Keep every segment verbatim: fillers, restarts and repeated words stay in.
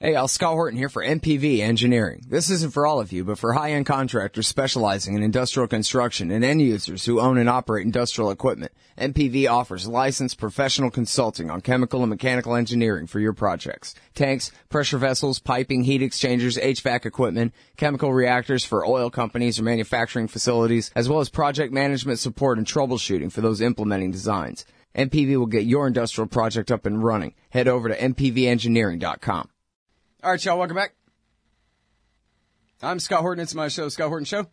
Hey, Al, Scott Horton here for M P V Engineering. This isn't for all of you, but for high-end contractors specializing in industrial construction and end users who own and operate industrial equipment. M P V offers licensed professional consulting on chemical and mechanical engineering for your projects. Tanks, pressure vessels, piping, heat exchangers, H V A C equipment, chemical reactors for oil companies or manufacturing facilities, as well as project management support and troubleshooting for those implementing designs. M P V will get your industrial project up and running. Head over to m p v engineering dot com. All right, y'all, welcome back. I'm Scott Horton. It's my show, Scott Horton Show.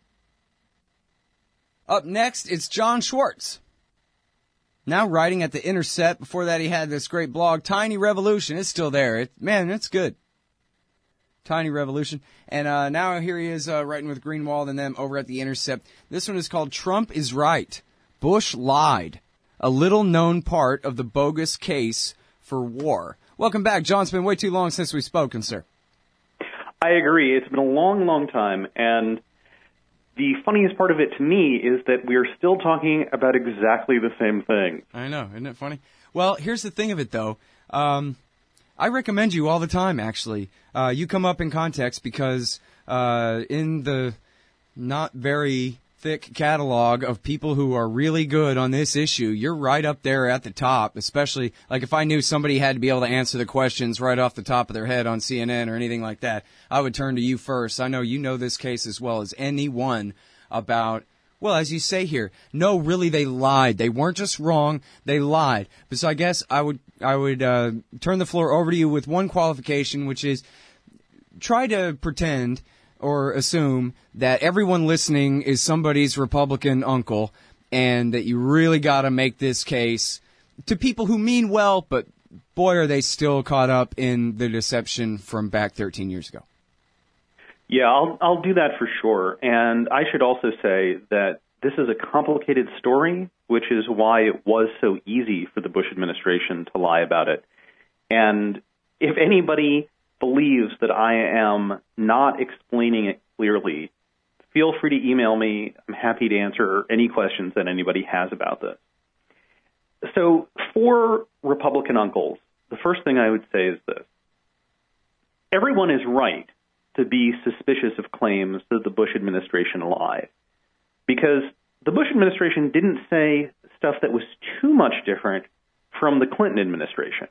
Up next, it's John Schwartz. Now writing at The Intercept. Before that, he had this great blog, Tiny Revolution. It's still there. It, man, it's good. Tiny Revolution. And uh, now here he is uh, writing with Greenwald and them over at The Intercept. This one is called Trump is Right. Bush Lied. A little-known part of the bogus case for war. Welcome back, John. It's been way too long since we've spoken, sir. I agree. It's been a long, long time, and the funniest part of it to me is that we are still talking about exactly the same thing. I know. Isn't it funny? Well, here's the thing of it, though. Um, I recommend you all the time, actually. Uh, you come up in context because uh, in the not very thick catalog of people who are really good on this issue, you're right up there at the top, especially like if I knew somebody had to be able to answer the questions right off the top of their head on C N N or anything like that, I would turn to you first. I know you know this case as well as anyone about, well, as you say here, no, really they lied. They weren't just wrong, they lied. But so I guess I would I would uh, turn the floor over to you with one qualification, which is try to pretend or assume that everyone listening is somebody's Republican uncle and that you really got to make this case to people who mean well, but boy, are they still caught up in the deception from back thirteen years ago. Yeah, I'll, I'll do that for sure. And I should also say that this is a complicated story, which is why it was so easy for the Bush administration to lie about it. And if anybody believes that I am not explaining it clearly, feel free to email me. I'm happy to answer any questions that anybody has about this. So for Republican uncles, the first thing I would say is this. Everyone is right to be suspicious of claims that the Bush administration lied, because the Bush administration didn't say stuff that was too much different from the Clinton administration.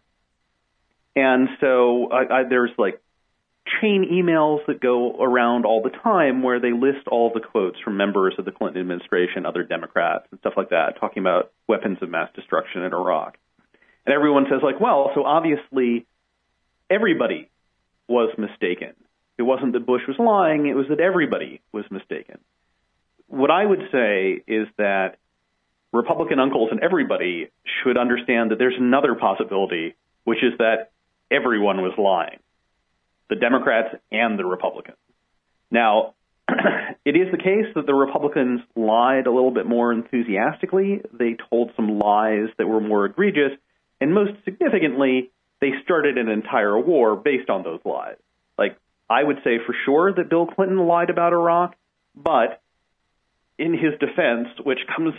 And so I, I, there's like chain emails that go around all the time where they list all the quotes from members of the Clinton administration, other Democrats and stuff like that, talking about weapons of mass destruction in Iraq. And everyone says like, well, so obviously everybody was mistaken. It wasn't that Bush was lying, it was that everybody was mistaken. What I would say is that Republican uncles and everybody should understand that there's another possibility, which is that everyone was lying, the Democrats and the Republicans. Now, it is the case that the Republicans lied a little bit more enthusiastically. They told some lies that were more egregious, and most significantly, they started an entire war based on those lies. Like, I would say for sure that Bill Clinton lied about Iraq, but in his defense, which comes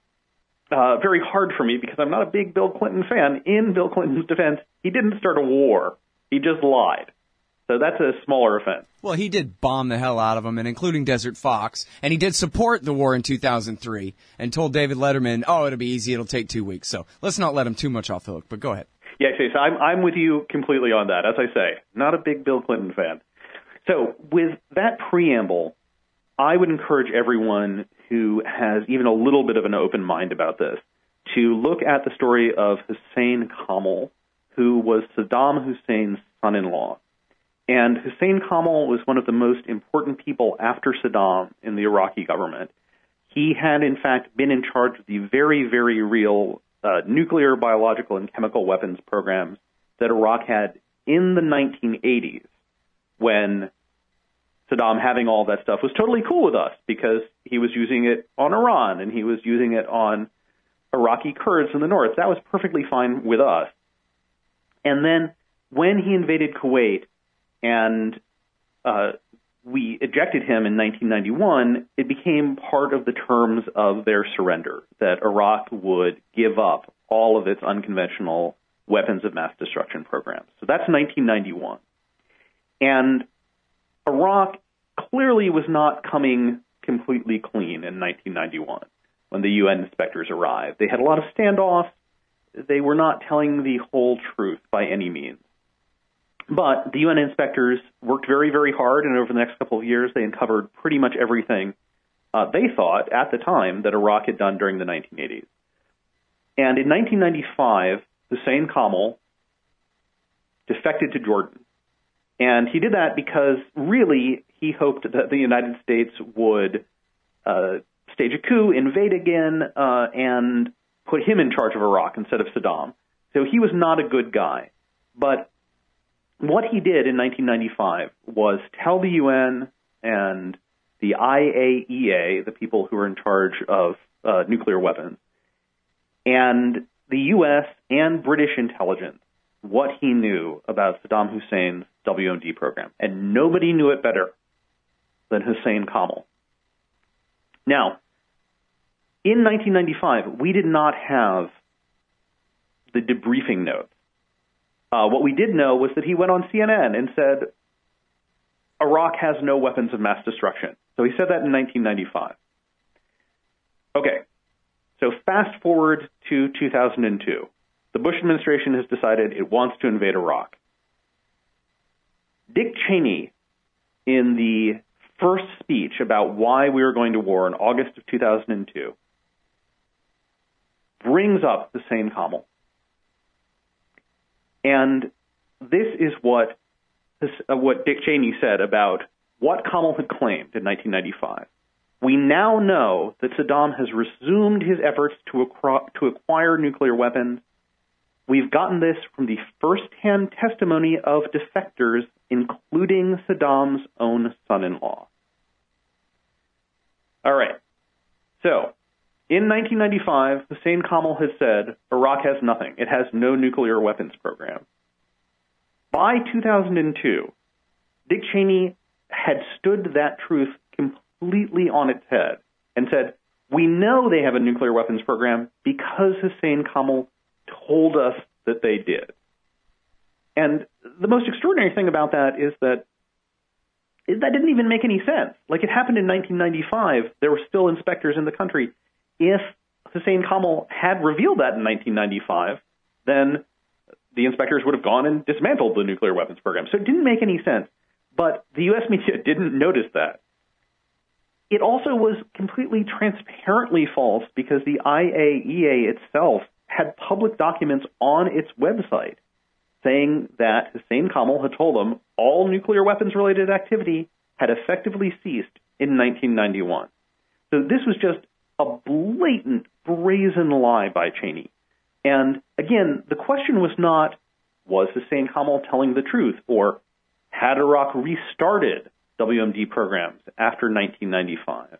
Uh, very hard for me because I'm not a big Bill Clinton fan. In Bill Clinton's defense, he didn't start a war. He just lied. So that's a smaller offense. Well, he did bomb the hell out of them, and including Desert Fox, and he did support the war in two thousand three and told David Letterman, oh, it'll be easy, it'll take two weeks. So let's not let him too much off the hook, but go ahead. Yeah, so I'm, I'm with you completely on that. As I say, not a big Bill Clinton fan. So with that preamble, I would encourage everyone who has even a little bit of an open mind about this to look at the story of Hussein Kamel, who was Saddam Hussein's son-in-law. And Hussein Kamel was one of the most important people after Saddam in the Iraqi government. He had, in fact, been in charge of the very, very real uh, nuclear, biological, and chemical weapons programs that Iraq had in the nineteen eighties when Saddam having all that stuff was totally cool with us because he was using it on Iran and he was using it on Iraqi Kurds in the north. That was perfectly fine with us. And then when he invaded Kuwait and uh, we ejected him in nineteen ninety-one, it became part of the terms of their surrender that Iraq would give up all of its unconventional weapons of mass destruction programs. So that's nineteen ninety-one. And Iraq clearly was not coming completely clean in nineteen ninety-one when the U N inspectors arrived. They had a lot of standoffs. They were not telling the whole truth by any means. But the U N inspectors worked very, very hard, and over the next couple of years, they uncovered pretty much everything uh, they thought at the time that Iraq had done during the nineteen eighties. And in nineteen ninety-five, Hussein Kamel defected to Jordan. And he did that because, really, he hoped that the United States would uh, stage a coup, invade again, uh, and put him in charge of Iraq instead of Saddam. So he was not a good guy. But what he did in nineteen ninety-five was tell the U N and the I A E A, the people who are in charge of uh, nuclear weapons, and the U S and British intelligence what he knew about Saddam Hussein's W M D program. And nobody knew it better than Hussein Kamel. Now, in nineteen ninety-five, we did not have the debriefing notes. Uh, what we did know was that he went on C N N and said, Iraq has no weapons of mass destruction. So he said that in nineteen ninety-five. Okay, so fast forward to two thousand two. The Bush administration has decided it wants to invade Iraq. Dick Cheney, in the first speech about why we were going to war in August of two thousand two, brings up Hussein Kamel. And this is what this, uh, what Dick Cheney said about what Kamel had claimed in nineteen ninety-five. We now know that Saddam has resumed his efforts to, acro- to acquire nuclear weapons. We've gotten this from the first-hand testimony of defectors, including Saddam's own son-in-law. All right. So, in nineteen ninety-five, Hussein Kamel has said Iraq has nothing. It has no nuclear weapons program. By two thousand two, Dick Cheney had stood that truth completely on its head and said, we know they have a nuclear weapons program because Hussein Kamel told us that they did. And the most extraordinary thing about that is that is that didn't even make any sense. Like, it happened in nineteen ninety-five. There were still inspectors in the country. If Hussein Kamel had revealed that in nineteen ninety-five, then the inspectors would have gone and dismantled the nuclear weapons program. So it didn't make any sense. But the U S media didn't notice that. It also was completely transparently false because the I A E A itself had public documents on its website saying that Hussein Kamel had told them all nuclear weapons-related activity had effectively ceased in nineteen ninety-one. So this was just a blatant, brazen lie by Cheney. And again, the question was not, was Hussein Kamel telling the truth, or had Iraq restarted W M D programs after nineteen ninety-five?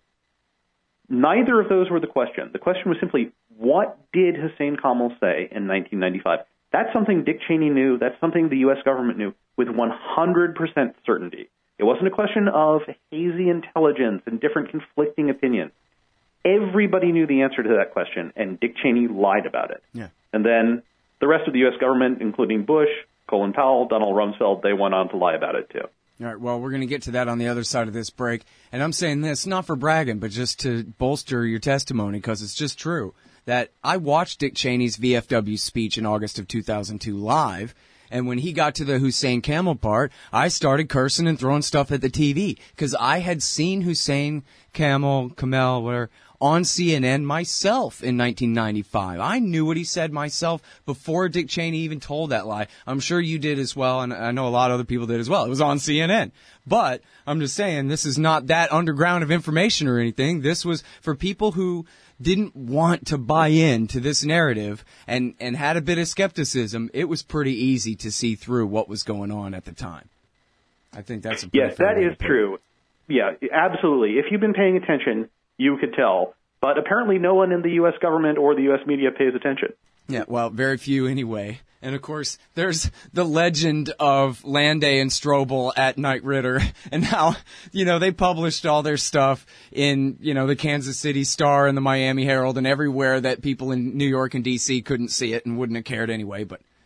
Neither of those were the question. The question was simply, what did Hussein Kamel say in nineteen ninety-five? That's something Dick Cheney knew. That's something the U S government knew with one hundred percent certainty. It wasn't a question of hazy intelligence and different conflicting opinions. Everybody knew the answer to that question, and Dick Cheney lied about it. Yeah. And then the rest of the U S government, including Bush, Colin Powell, Donald Rumsfeld, they went on to lie about it too. All right, well, we're going to get to that on the other side of this break. And I'm saying this not for bragging, but just to bolster your testimony, because it's just true, that I watched Dick Cheney's V F W speech in August of two thousand two live, and when he got to the Hussein Kamel part, I started cursing and throwing stuff at the T V, because I had seen Hussein Kamel, Kamel, whatever, on C N N myself in nineteen ninety-five. I knew what he said myself before Dick Cheney even told that lie. I'm sure you did as well, and I know a lot of other people did as well. It was on C N N. But I'm just saying, this is not that underground of information or anything. This was for people who didn't want to buy into this narrative and, and had a bit of skepticism. It was pretty easy to see through what was going on at the time. I think that's a pretty Yes, that is true. Yeah, absolutely. If you've been paying attention, you could tell. But apparently no one in the U S government or the U S media pays attention. Yeah, well, very few anyway. And, of course, there's the legend of Landay and Strobel at Knight Ridder, and how, you know, they published all their stuff in, you know, the Kansas City Star and the Miami Herald and everywhere that people in New York and D C couldn't see it and wouldn't have cared anyway. But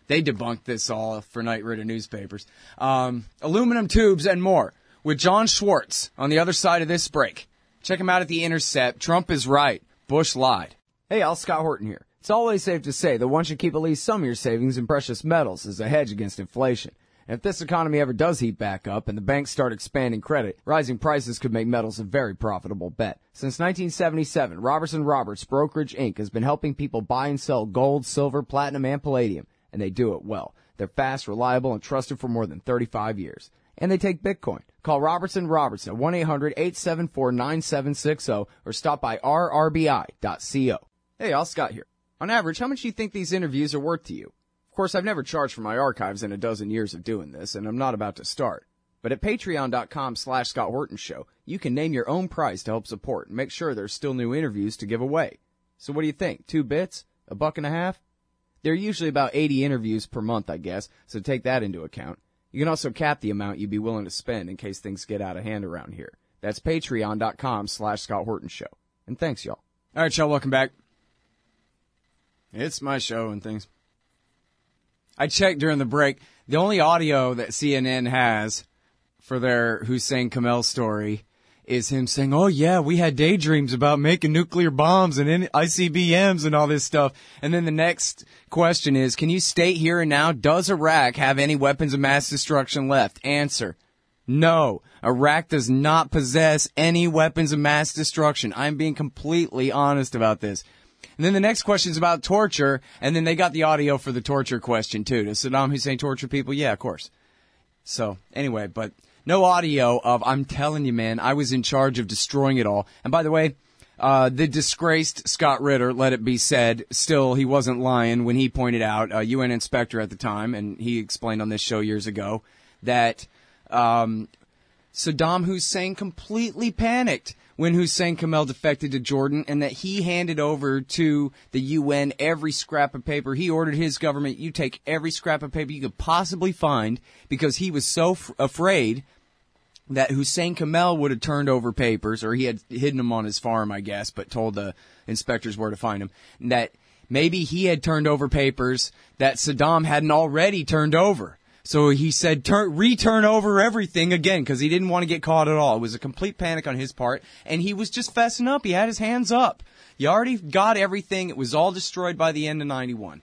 They debunked this all for Knight Ridder newspapers. Um, aluminum tubes and more with John Schwartz on the other side of this break. Check him out at The Intercept. Trump is right. Bush lied. Hey, Al, Scott Horton here. It's always safe to say that one should keep at least some of your savings in precious metals as a hedge against inflation. And if this economy ever does heat back up and the banks start expanding credit, rising prices could make metals a very profitable bet. Since nineteen seventy-seven, Robertson Roberts Brokerage Incorporated has been helping people buy and sell gold, silver, platinum, and palladium, and they do it well. They're fast, reliable, and trusted for more than thirty-five years. And they take Bitcoin. Call Robertson Roberts at one eight hundred eight seven four nine seven six zero or stop by r r b i dot co. Hey, Al, Scott here. On average, how much do you think these interviews are worth to you? Of course, I've never charged for my archives in a dozen years of doing this, and I'm not about to start. But at patreon.com slash Scott Horton Show, you can name your own price to help support and make sure there's still new interviews to give away. So what do you think? Two bits? A buck and a half? There are usually about eighty interviews per month, I guess, so take that into account. You can also cap the amount you'd be willing to spend in case things get out of hand around here. That's patreon.com slash Scott Horton Show. And thanks, y'all. All right, y'all, welcome back. It's my show and things. I checked during the break. The only audio that C N N has for their Hussein Kamel story is him saying, oh, yeah, we had daydreams about making nuclear bombs and I C B Ms and all this stuff. And then the next question is, can you state here and now, does Iraq have any weapons of mass destruction left? Answer, no. Iraq does not possess any weapons of mass destruction. I'm being completely honest about this. And then the next question is about torture, and then they got the audio for the torture question, too. Does Saddam Hussein torture people? Yeah, of course. So, anyway, but no audio of, I'm telling you, man, I was in charge of destroying it all. And by the way, uh, the disgraced Scott Ritter, let it be said, still, he wasn't lying when he pointed out, a U N inspector at the time, and he explained on this show years ago, that um, Saddam Hussein completely panicked when Hussein Kamel defected to Jordan, and that he handed over to the U N every scrap of paper. He ordered his government, you take every scrap of paper you could possibly find, because he was so f- afraid that Hussein Kamel would have turned over papers, or he had hidden them on his farm, I guess, but told the inspectors where to find them, that maybe he had turned over papers that Saddam hadn't already turned over. So he said, turn, return over everything again, because he didn't want to get caught at all. It was a complete panic on his part, and he was just fessing up. He had his hands up. You already got everything. It was all destroyed by the end of ninety-one.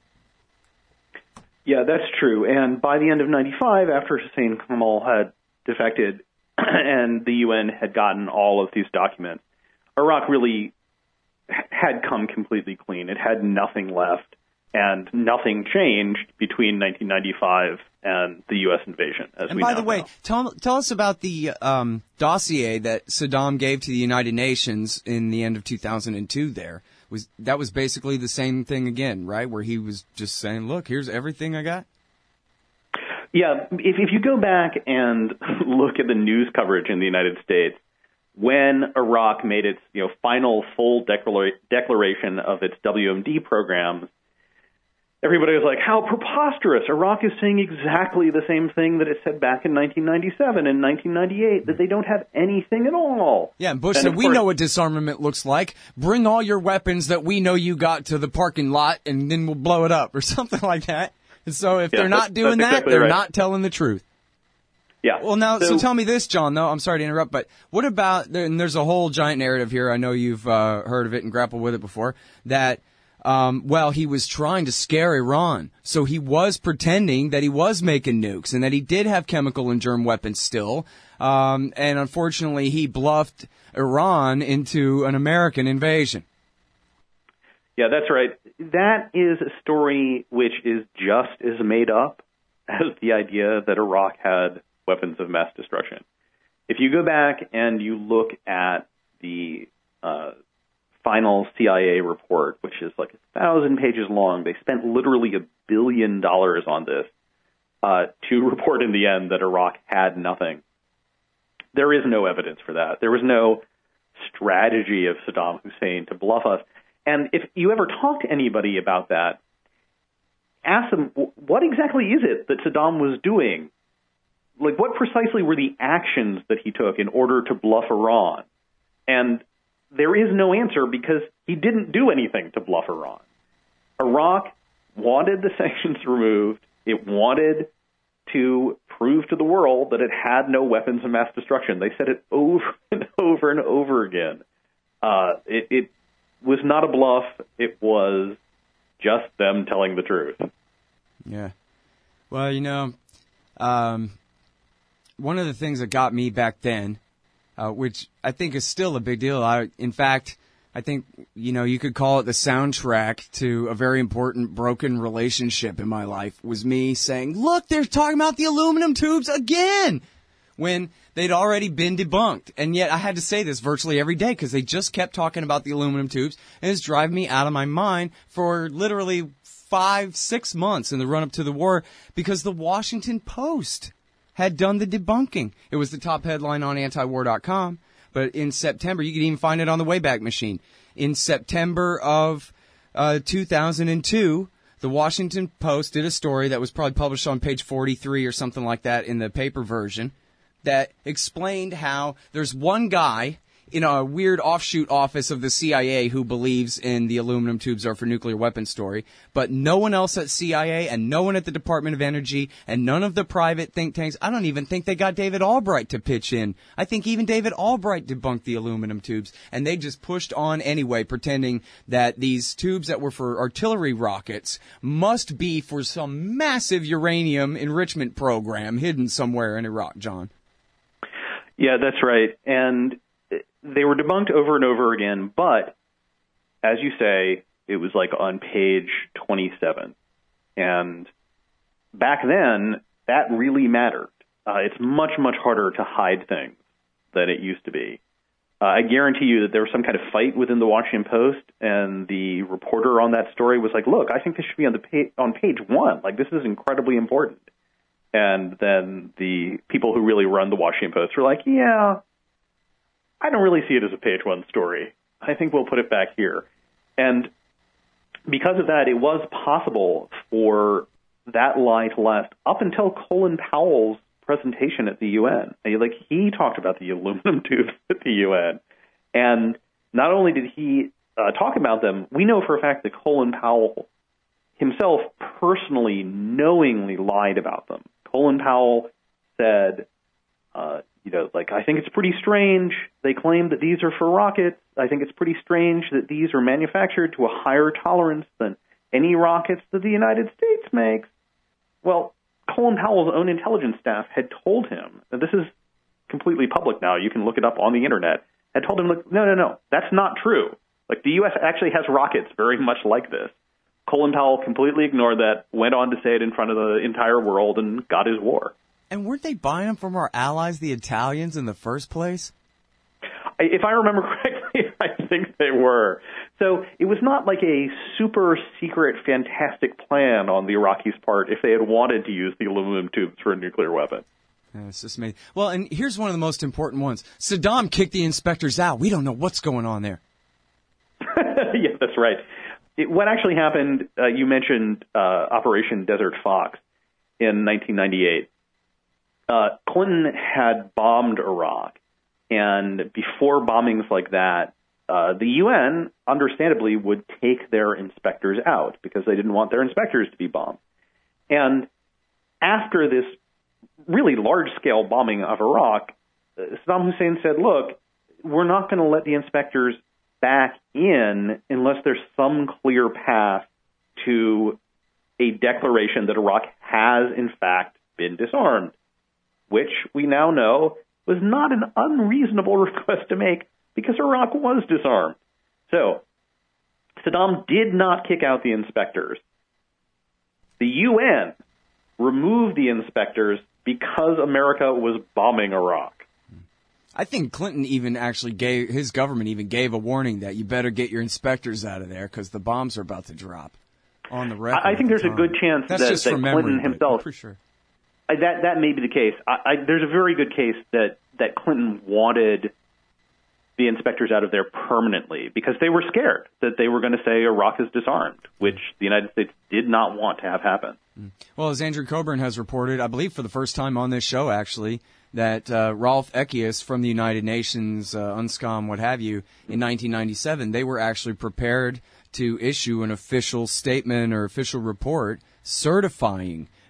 Yeah, that's true. And by the end of ninety-five, after Hussein Kamel had defected and the U N had gotten all of these documents, Iraq really had come completely clean. It had nothing left. And nothing changed between nineteen ninety-five and the U S invasion, as and we by now the way, know. tell, tell us about the um, dossier that Saddam gave to the United Nations in the end of two thousand two there. Was that was basically the same thing again, right? Where he was just saying, look, here's everything I got? Yeah, if, if you go back and look at the news coverage in the United States, when Iraq made its you know final full declara- declaration of its W M D programs, everybody was like, how preposterous. Iraq is saying exactly the same thing that it said back in nineteen ninety-seven and nineteen ninety-eight, that they don't have anything at all. Yeah, and Bush and said, we course, know what disarmament looks like. Bring all your weapons that we know you got to the parking lot, and then we'll blow it up, or something like that. And so if yeah, they're not doing that, exactly they're right. not telling the truth. Yeah. Well, now, so, so tell me this, John, though. I'm sorry to interrupt, but what about, and there's a whole giant narrative here. I know you've uh, heard of it and grappled with it before, that Um, well, he was trying to scare Iran, so he was pretending that he was making nukes and that he did have chemical and germ weapons still, um, and unfortunately he bluffed Iran into an American invasion. Yeah, that's right. That is a story which is just as made up as the idea that Iraq had weapons of mass destruction. If you go back and you look at the uh, final C I A report, which is like a thousand pages long, they spent literally a billion dollars on this uh, to report in the end that Iraq had nothing. There is no evidence for that. There was no strategy of Saddam Hussein to bluff us. And if you ever talk to anybody about that, ask them, what exactly is it that Saddam was doing? Like, what precisely were the actions that he took in order to bluff Iran? And there is no answer, because he didn't do anything to bluff Iran. Iraq wanted the sanctions removed. It wanted to prove to the world that it had no weapons of mass destruction. They said it over and over and over again. Uh, it, it was not a bluff. It was just them telling the truth. Yeah. Well, you know, um, one of the things that got me back then, uh, which I think is still a big deal. I, in fact, I think, you know, you could call it the soundtrack to a very important broken relationship in my life, was me saying, look, they're talking about the aluminum tubes again, when they'd already been debunked. And yet I had to say this virtually every day because they just kept talking about the aluminum tubes, and it's driving me out of my mind for literally five, six months in the run-up to the war, because the Washington Post had done the debunking. It was the top headline on anti war dot com. But in September, you can even find it on the Wayback Machine. In September of uh, two thousand two, the Washington Post did a story that was probably published on page forty-three or something like that in the paper version that explained how there's one guy in a weird offshoot office of the C I A who believes in the aluminum tubes are for nuclear weapons story, but no one else at C I A and no one at the Department of Energy and none of the private think tanks. I don't even think they got David Albright to pitch in. I think even David Albright debunked the aluminum tubes, and they just pushed on anyway, pretending that these tubes that were for artillery rockets must be for some massive uranium enrichment program hidden somewhere in Iraq, John. Yeah, that's right. And they were debunked over and over again, but as you say, it was like on page twenty-seven. And back then, that really mattered. Uh, it's much, much harder to hide things than it used to be. Uh, I guarantee you that there was some kind of fight within the Washington Post, and the reporter on that story was like, look, I think this should be on the pa- on page one. Like, this is incredibly important. And then the people who really run the Washington Post were like, yeah, I don't really see it as a page one story. I think we'll put it back here. And because of that, it was possible for that lie to last up until Colin Powell's presentation at the U N. Like, he talked about the aluminum tubes at the U N. And not only did he uh, talk about them, we know for a fact that Colin Powell himself personally, knowingly lied about them. Colin Powell said, uh, you know, like, I think it's pretty strange. They claim that these are for rockets. I think it's pretty strange that these are manufactured to a higher tolerance than any rockets that the United States makes. Well, Colin Powell's own intelligence staff had told him, and this is completely public now, you can look it up on the internet, had told him, look, no, no, no, that's not true. Like, the U S actually has rockets very much like this. Colin Powell completely ignored that, went on to say it in front of the entire world, and got his war. And weren't they buying them from our allies, the Italians, in the first place? If I remember correctly, I think they were. So it was not like a super secret, fantastic plan on the Iraqis' part if they had wanted to use the aluminum tubes for a nuclear weapon. Yeah, it's just amazing. Well, and here's one of the most important ones. Saddam kicked the inspectors out. We don't know what's going on there. Yeah, that's right. It, what actually happened, uh, you mentioned uh, Operation Desert Fox in nineteen ninety-eight. Uh, Clinton had bombed Iraq, and before bombings like that, uh, the U N, understandably, would take their inspectors out because they didn't want their inspectors to be bombed. And after this really large-scale bombing of Iraq, Saddam Hussein said, look, we're not going to let the inspectors back in unless there's some clear path to a declaration that Iraq has, in fact, been disarmed, which we now know was not an unreasonable request to make because Iraq was disarmed. So Saddam did not kick out the inspectors. The U N removed the inspectors because America was bombing Iraq. I think Clinton even actually gave, his government even gave a warning that you better get your inspectors out of there because the bombs are about to drop on the record. I think there's a good chance That's that, just that from Clinton memory, himself, for sure. I, that that may be the case. I, I, there's a very good case that, that Clinton wanted the inspectors out of there permanently because they were scared that they were going to say Iraq is disarmed, which the United States did not want to have happen. Well, as Andrew Coburn has reported, I believe for the first time on this show, actually, that uh, Rolf Ekius from the United Nations, uh, UNSCOM, what have you, in nineteen ninety-seven, they were actually prepared to issue an official statement or official report certifying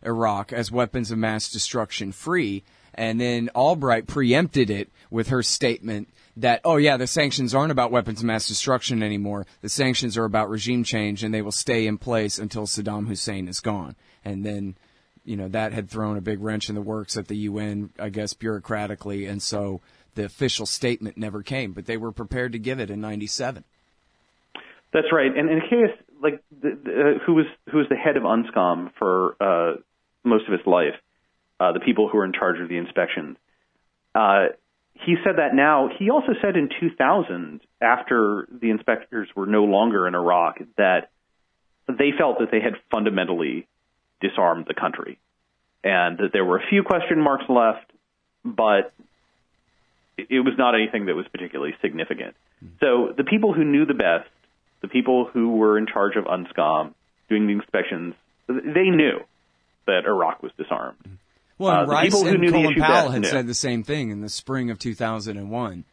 Iraq as weapons of mass destruction free. And then Albright preempted it with her statement that, oh yeah, the sanctions aren't about weapons of mass destruction anymore. The sanctions are about regime change, and they will stay in place until Saddam Hussein is gone. And then, you know, that had thrown a big wrench in the works at the U N, I guess, bureaucratically, and so the official statement never came, but they were prepared to give it in ninety-seven. That's right. And in case, like, the, the, who was who was the head of UNSCOM for uh, most of his life, uh, the people who were in charge of the inspections, uh, he said that now. He also said in two thousand, after the inspectors were no longer in Iraq, that they felt that they had fundamentally disarmed the country, and that there were a few question marks left, but it was not anything that was particularly significant. So the people who knew the best, the people who were in charge of UNSCOM doing the inspections, they knew that Iraq was disarmed. Well, and uh, Rice and Colin Powell had knew. said the same thing in the spring of two thousand one.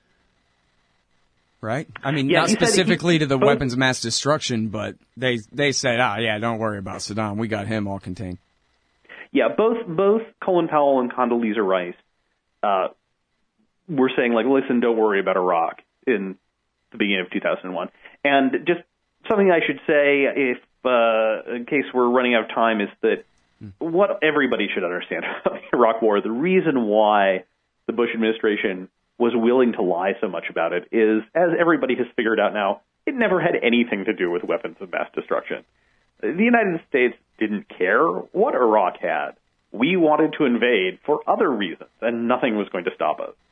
Right? I mean, yeah, not specifically he, to the both, weapons of mass destruction, but they they said, ah, yeah, don't worry about Saddam. We got him all contained. Yeah, both both Colin Powell and Condoleezza Rice uh, were saying, like, listen, don't worry about Iraq in the beginning of two thousand one. And just something I should say, if uh, in case we're running out of time, is that mm. what everybody should understand about the Iraq War, the reason why the Bush administration was willing to lie so much about it is, as everybody has figured out now, it never had anything to do with weapons of mass destruction. The United States didn't care what Iraq had. We wanted to invade for other reasons, and nothing was going to stop us.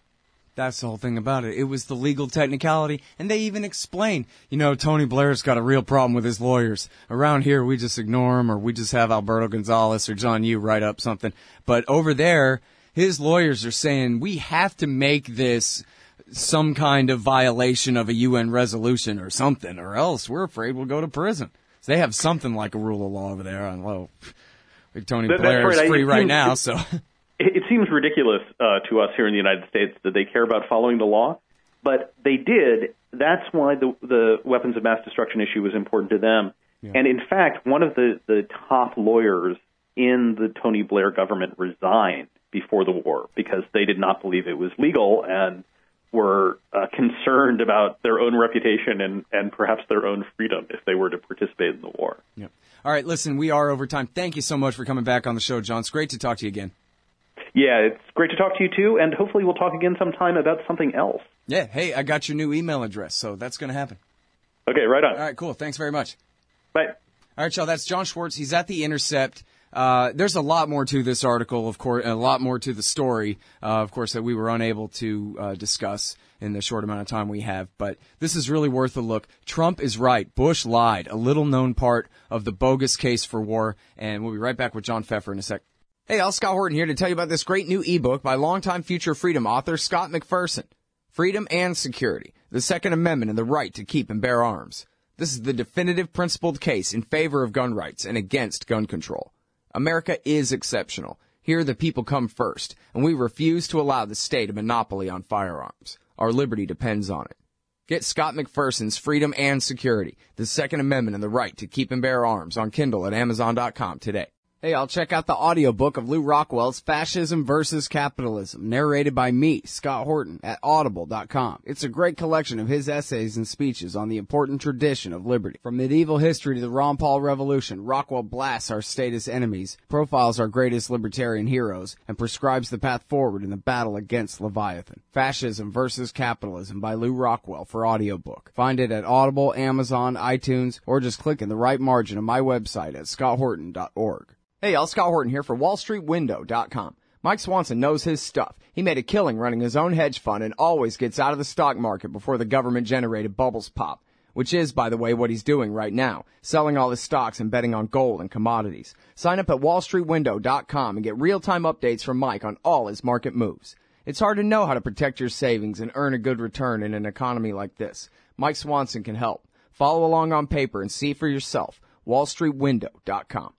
That's the whole thing about it. It was the legal technicality, and they even explain, you know, Tony Blair's got a real problem with his lawyers. Around here, we just ignore them, or we just have Alberto Gonzales or John Yoo write up something. But over there, his lawyers are saying, we have to make this some kind of violation of a U N resolution or something, or else we're afraid we'll go to prison. So they have something like a rule of law over there. And, well, Tony that, Blair is right. free it right seems, now, it, so... It seems ridiculous uh, to us here in the United States that they care about following the law, but they did. That's why the, the weapons of mass destruction issue was important to them. Yeah. And, in fact, one of the, the top lawyers in the Tony Blair government resigned before the war because they did not believe it was legal and were uh, concerned about their own reputation and, and perhaps their own freedom if they were to participate in the war. Yep. All right, listen, we are over time. Thank you so much for coming back on the show, John. It's great to talk to you again. Yeah, it's great to talk to you, too, and hopefully we'll talk again sometime about something else. Yeah, hey, I got your new email address, so that's going to happen. Okay, right on. All right, cool. Thanks very much. Bye. All right, y'all, that's John Schwartz. He's at The Intercept. Uh, there's a lot more to this article, of course, and a lot more to the story, uh, of course, that we were unable to uh, discuss in the short amount of time we have. But this is really worth a look. Trump is right. Bush lied. A little-known part of the bogus case for war. And we'll be right back with John Pfeffer in a sec. Hey, Al Scott Horton here to tell you about this great new ebook by longtime Future Freedom author Scott McPherson. Freedom and Security, the Second Amendment and the Right to Keep and Bear Arms. This is the definitive principled case in favor of gun rights and against gun control. America is exceptional. Here the people come first, and we refuse to allow the state a monopoly on firearms. Our liberty depends on it. Get Scott McPherson's Freedom and Security, the Second Amendment and the Right to Keep and Bear Arms on Kindle at Amazon dot com today. Hey, I'll check out the audiobook of Lou Rockwell's Fascism versus Capitalism, narrated by me, Scott Horton, at audible dot com. It's a great collection of his essays and speeches on the important tradition of liberty. From medieval history to the Ron Paul Revolution, Rockwell blasts our statist enemies, profiles our greatest libertarian heroes, and prescribes the path forward in the battle against Leviathan. Fascism versus Capitalism by Lou Rockwell for audiobook. Find it at Audible, Amazon, iTunes, or just click in the right margin of my website at scott horton dot org. Hey, y'all, Scott Horton here for wall street window dot com. Mike Swanson knows his stuff. He made a killing running his own hedge fund and always gets out of the stock market before the government-generated bubbles pop, which is, by the way, what he's doing right now, selling all his stocks and betting on gold and commodities. Sign up at wall street window dot com and get real-time updates from Mike on all his market moves. It's hard to know how to protect your savings and earn a good return in an economy like this. Mike Swanson can help. Follow along on paper and see for yourself. wall street window dot com.